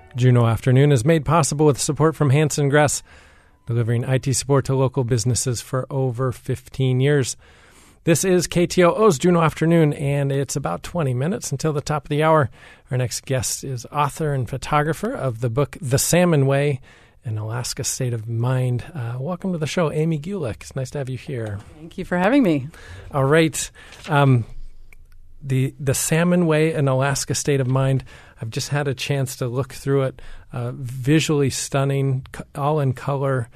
Juneau Afternoon is made possible with support from Hanson Gress, delivering IT support to local businesses for over 15 years. This is KTOO's Juneau Afternoon, and it's about 20 minutes until the top of the hour. Our next guest is author and photographer of the book The Salmon Way, An Alaska State of Mind. Welcome to the show, Amy Gulick. It's nice to have you here. Thank you for having me. All right. The Salmon Way, An Alaska State of Mind. I've just had a chance to look through it. Visually stunning, all in color,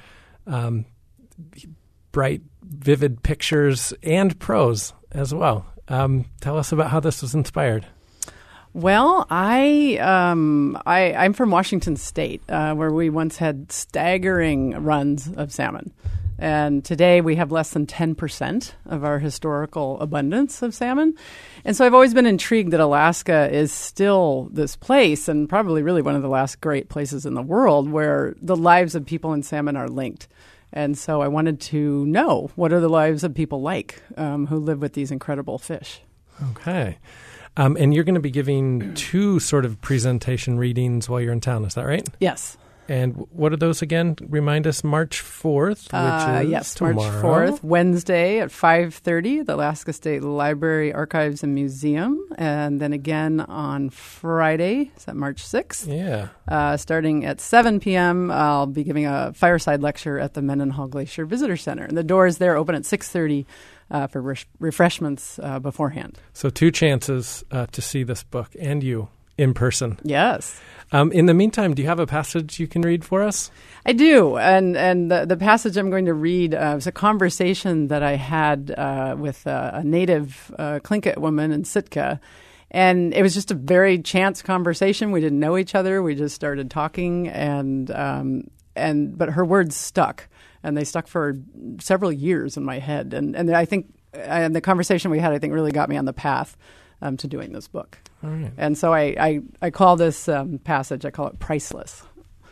bright, vivid pictures, and prose as well. Tell us about how this was inspired. Well, I'm from Washington State, where we once had staggering runs of salmon. And today we have less than 10% of our historical abundance of salmon. And so I've always been intrigued that Alaska is still this place, and probably really one of the last great places in the world, where the lives of people and salmon are linked. And so I wanted to know, what are the lives of people like who live with these incredible fish? Okay. And you're going to be giving two sort of presentation readings while you're in town. Is that right? Yes. And what are those again? Remind us, March 4th, which is tomorrow. March 4th, Wednesday at 5:30 at the Alaska State Library, Archives, and Museum. And then again on Friday, is that March 6th? Yeah. Starting at 7 p.m., I'll be giving a fireside lecture at the Mendenhall Glacier Visitor Center. And the doors there open at 6:30 for refreshments beforehand. So two chances to see this book and you in person. Yes. In the meantime, do you have a passage you can read for us? I do. And the passage I'm going to read was a conversation that I had with a native Tlingit woman in Sitka. And it was just a very chance conversation. We didn't know each other. We just started talking, but her words stuck. And they stuck for several years in my head. And I think the conversation we had, I think, really got me on the path to doing this book. All right. And so I call this passage, I call it priceless.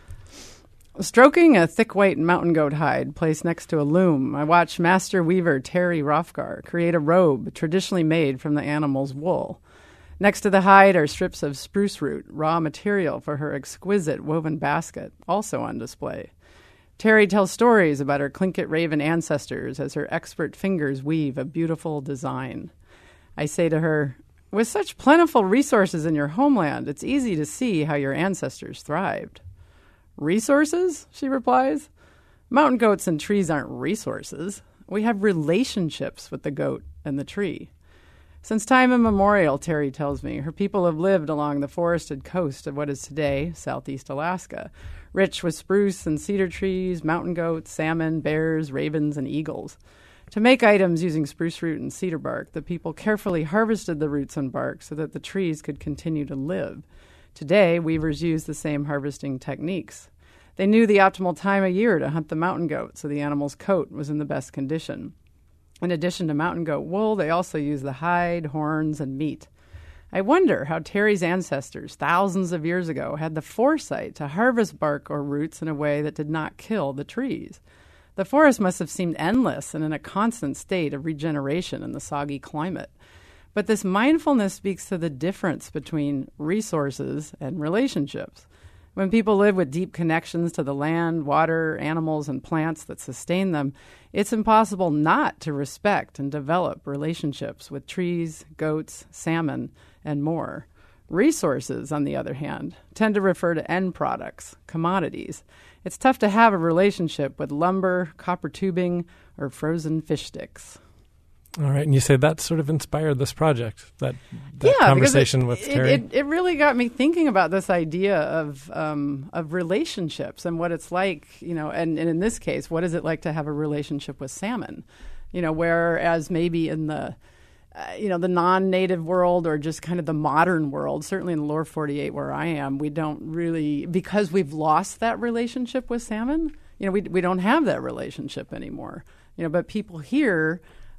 Stroking a thick white mountain goat hide placed next to a loom, I watch master weaver Terry Rothgar create a robe traditionally made from the animal's wool. Next to the hide are strips of spruce root, raw material for her exquisite woven basket, also on display. Terry tells stories about her Tlingit raven ancestors as her expert fingers weave a beautiful design. I say to her, "With such plentiful resources in your homeland, it's easy to see how your ancestors thrived." "Resources?" she replies. "Mountain goats and trees aren't resources. We have relationships with the goat and the tree." Since time immemorial, Terry tells me, her people have lived along the forested coast of what is today southeast Alaska, rich with spruce and cedar trees, mountain goats, salmon, bears, ravens, and eagles. To make items using spruce root and cedar bark, the people carefully harvested the roots and bark so that the trees could continue to live. Today, weavers use the same harvesting techniques. They knew the optimal time of year to hunt the mountain goat so the animal's coat was in the best condition. In addition to mountain goat wool, they also use the hide, horns, and meat. I wonder how Terry's ancestors, thousands of years ago, had the foresight to harvest bark or roots in a way that did not kill the trees. The forest must have seemed endless and in a constant state of regeneration in the soggy climate. But this mindfulness speaks to the difference between resources and relationships. When people live with deep connections to the land, water, animals, and plants that sustain them, it's impossible not to respect and develop relationships with trees, goats, salmon, and more. Resources, on the other hand, tend to refer to end products, commodities. It's tough to have a relationship with lumber, copper tubing, or frozen fish sticks. All right. And you say that sort of inspired this project, that conversation with Terry? It really got me thinking about this idea of relationships and what it's like, and in this case, what is it like to have a relationship with salmon? Whereas maybe in the the non-native world or just kind of the modern world, certainly in the lower 48 where I am, we don't really, because we've lost that relationship with salmon, we don't have that relationship anymore. But people here,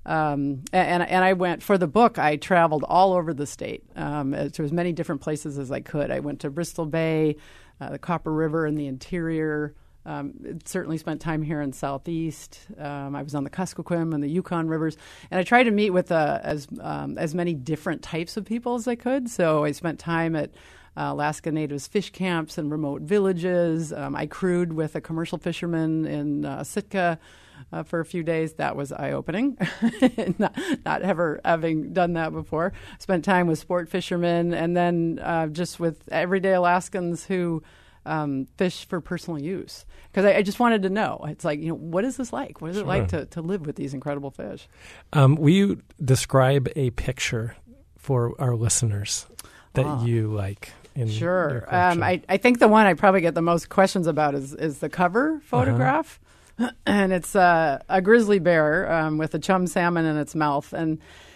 and I went, for the book, I traveled all over the state to as many different places as I could. I went to Bristol Bay, the Copper River in the interior, certainly spent time here in Southeast. I was on the Kuskokwim and the Yukon rivers, and I tried to meet with as many different types of people as I could. So I spent time at Alaska Natives fish camps and remote villages. I crewed with a commercial fisherman in Sitka for a few days. That was eye-opening, not ever having done that before. Spent time with sport fishermen, and then just with everyday Alaskans who fish for personal use. Because I just wanted to know. It's like, what is this like? What is it like to live with these incredible fish? Will you describe a picture for our listeners that you like? Sure. I think the one I probably get the most questions about is the cover photograph. And it's a grizzly bear with a chum salmon in its mouth. And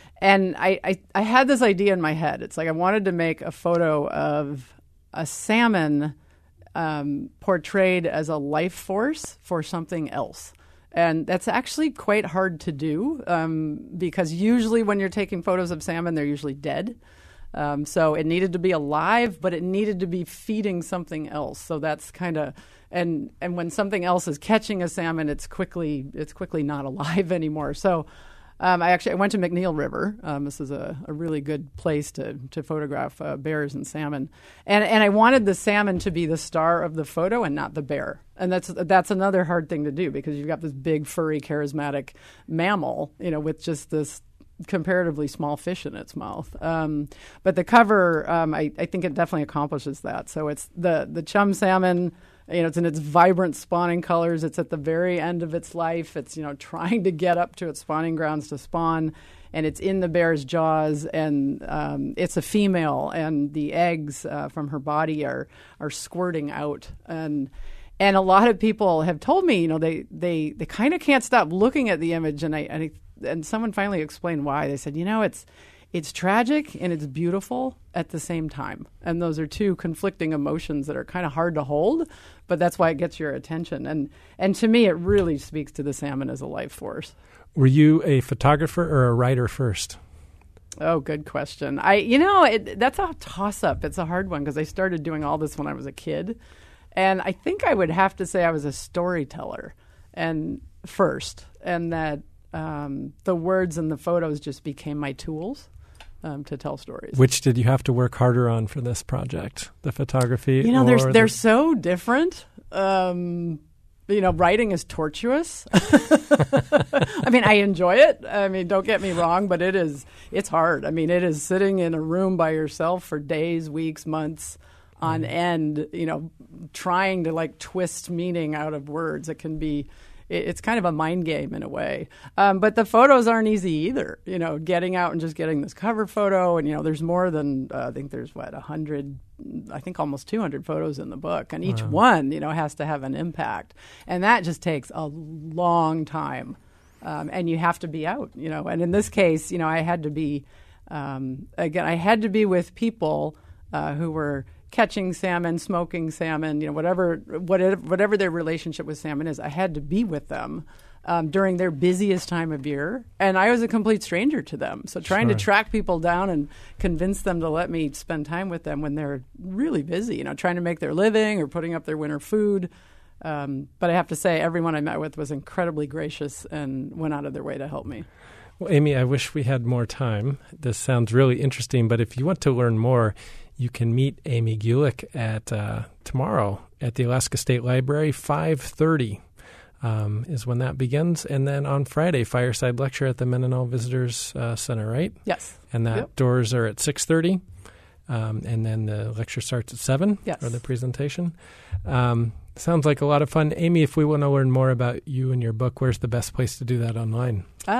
I had this idea in my head. It's like I wanted to make a photo of a salmon portrayed as a life force for something else. And that's actually quite hard to do because usually when you're taking photos of salmon, they're usually dead. So it needed to be alive, but it needed to be feeding something else. So that's kind of and when something else is catching a salmon, it's quickly not alive anymore. So I went to McNeil River. This is a really good place to photograph bears and salmon. And I wanted the salmon to be the star of the photo and not the bear. And that's another hard thing to do because you've got this big, furry, charismatic mammal, with just this comparatively small fish in its mouth. But the cover, I think it definitely accomplishes that. So it's the chum salmon. It's in its vibrant spawning colors. It's at the very end of its life. It's, trying to get up to its spawning grounds to spawn, and it's in the bear's jaws, and it's a female, and the eggs from her body are squirting out. And a lot of people have told me, they kind of can't stop looking at the image, and someone finally explained why. They said, it's tragic and it's beautiful at the same time. And those are two conflicting emotions that are kind of hard to hold, but that's why it gets your attention. And to me, it really speaks to the salmon as a life force. Were you a photographer or a writer first? Oh, good question. That's a toss-up. It's a hard one because I started doing all this when I was a kid. And I think I would have to say I was a storyteller first, and that the words and the photos just became my tools to tell stories. Which did you have to work harder on for this project? The photography? They're so different. Writing is tortuous. I enjoy it. Don't get me wrong, but it's hard. It is sitting in a room by yourself for days, weeks, months on end, trying to twist meaning out of words. It can be... It's kind of a mind game in a way. But the photos aren't easy either. Getting out and just getting this cover photo. And, there's more than, I think there's 100, I think almost 200 photos in the book. And each one, has to have an impact. And that just takes a long time. And you have to be out, And in this case, I had to be, I had to be with people who were catching salmon, smoking salmon, whatever their relationship with salmon is. I had to be with them during their busiest time of year, and I was a complete stranger to them. So trying to track people down and convince them to let me spend time with them when they're really busy, trying to make their living or putting up their winter food. But I have to say, everyone I met with was incredibly gracious and went out of their way to help me. Well, Amy, I wish we had more time. This sounds really interesting, but if you want to learn more, you can meet Amy Gulick at tomorrow at the Alaska State Library. 5:30 is when that begins. And then on Friday, fireside lecture at the Mendenhall Visitors Center, right? Yes. And that doors are at 6:30. And then the lecture starts at 7 for the presentation. Sounds like a lot of fun. Amy, if we want to learn more about you and your book, where's the best place to do that online?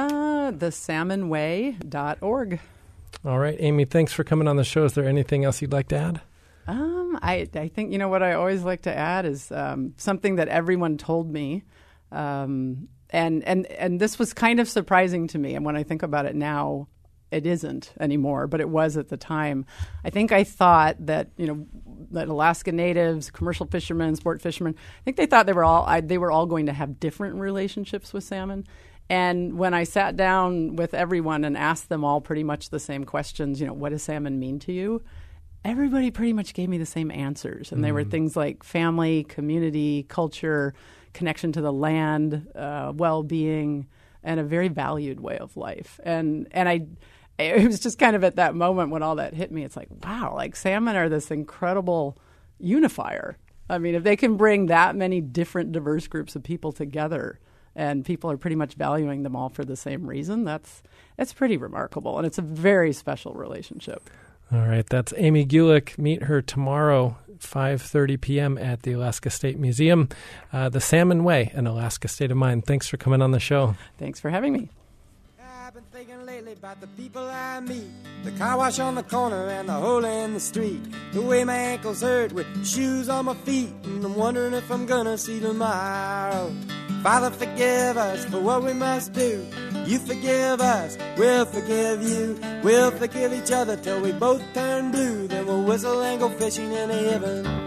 thesalmonway.org. All right, Amy, thanks for coming on the show. Is there anything else you'd like to add? I think, what I always like to add is something that everyone told me. And this was kind of surprising to me. And when I think about it now, it isn't anymore, but it was at the time. I think I thought that, that Alaska Natives, commercial fishermen, sport fishermen, I think they thought they were all going to have different relationships with salmon. And when I sat down with everyone and asked them all pretty much the same questions, what does salmon mean to you? Everybody pretty much gave me the same answers. And they were things like family, community, culture, connection to the land, well-being, and a very valued way of life. And it was just kind of at that moment when all that hit me. It's like, wow, like salmon are this incredible unifier. I mean, if they can bring that many different diverse groups of people together and people are pretty much valuing them all for the same reason, that's pretty remarkable. And it's a very special relationship. All right. That's Amy Gulick. Meet her tomorrow, 5:30 p.m. at the Alaska State Museum. The Salmon Way, an Alaska State of Mind. Thanks for coming on the show. Thanks for having me. I've been thinking lately about the people I meet, the car wash on the corner and the hole in the street, the way my ankles hurt with shoes on my feet, and I'm wondering if I'm gonna see tomorrow. Father, forgive us for what we must do. You forgive us, we'll forgive you. We'll forgive each other till we both turn blue. Then we'll whistle and go fishing in heaven.